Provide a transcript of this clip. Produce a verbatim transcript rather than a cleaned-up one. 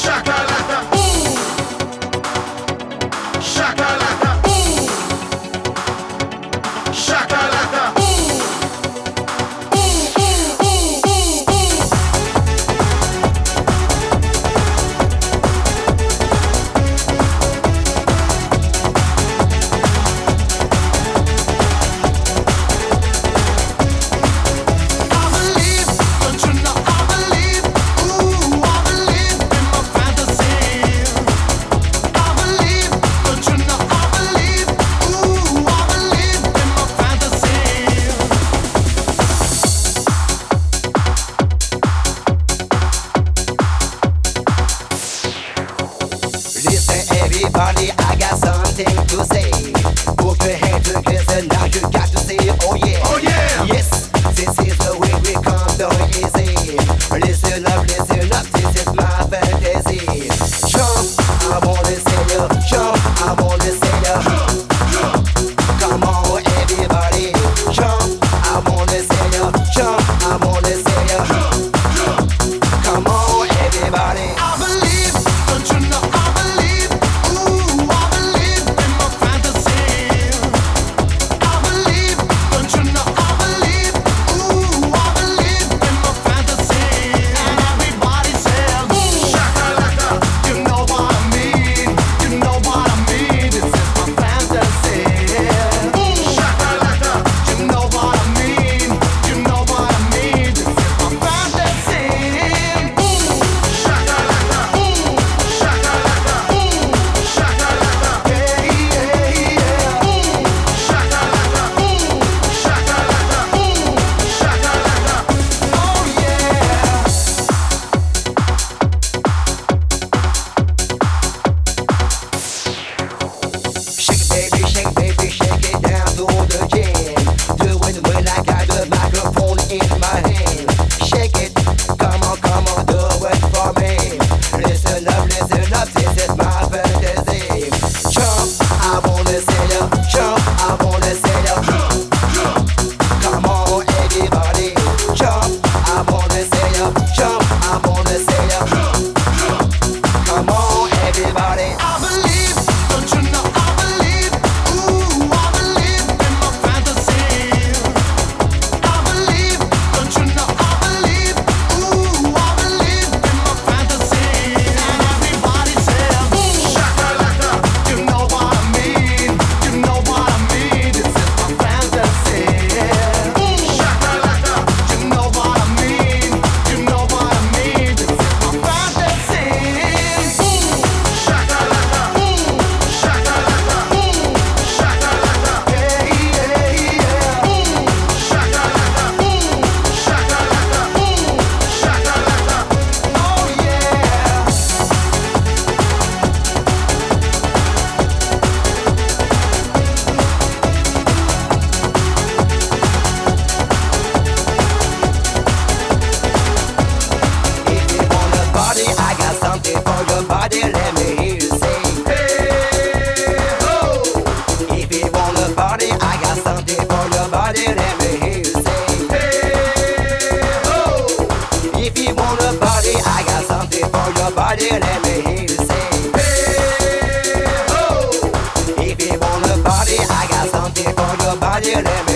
Everybody, I got something to say. Put your hands together, now you got to say, oh yeah. Oh yeah. Yes, this is the way we come down easy. Listen up, listen up, this is my fantasy. Jump, I wanna say ya. Jump, I wanna say ya. Come on, everybody. Jump, I wanna say ya. Jump, I wanna say ya. Come on, everybody. I believe, don't you know I believe. Ooh, I believe in my fantasy. I believe, don't you know I believe. Ooh, I believe in my fantasy. And everybody says, shakalaka. You know what I mean. You know what I mean. This is my fantasy. Shakalaka. You know what I mean. You know what I mean. This is my fantasy. Shake it, baby, shake, baby, shake it down to the jam. Do it when I got the microphone in my hand. Shake it, come on, come on, do it for me. Listen up, listen up, this is my fantasy. Jump, I wanna say ya. Jump, I wanna say ya. Come on, everybody. Jump, I wanna say ya. Jump, I wanna say ya. Come on, everybody. I believe, don't you know I believe. Ooh, I believe in my fantasy. I believe, don't you know I believe. Ooh, I believe in my fantasy. And everybody says, shakalaka. You know what I mean. You know what I mean. This is my fantasy. Shakalaka. You know what I mean. You know what I mean. This is my fantasy. If you wanna party, I got something for your body. Let me hear you say, hey ho. If you wanna party, I got something for your body. Let me hear you say, hey ho. If you wanna party, I got something for your body. Let me hear you say, hey ho. If you wanna party, I got something for your body. Let me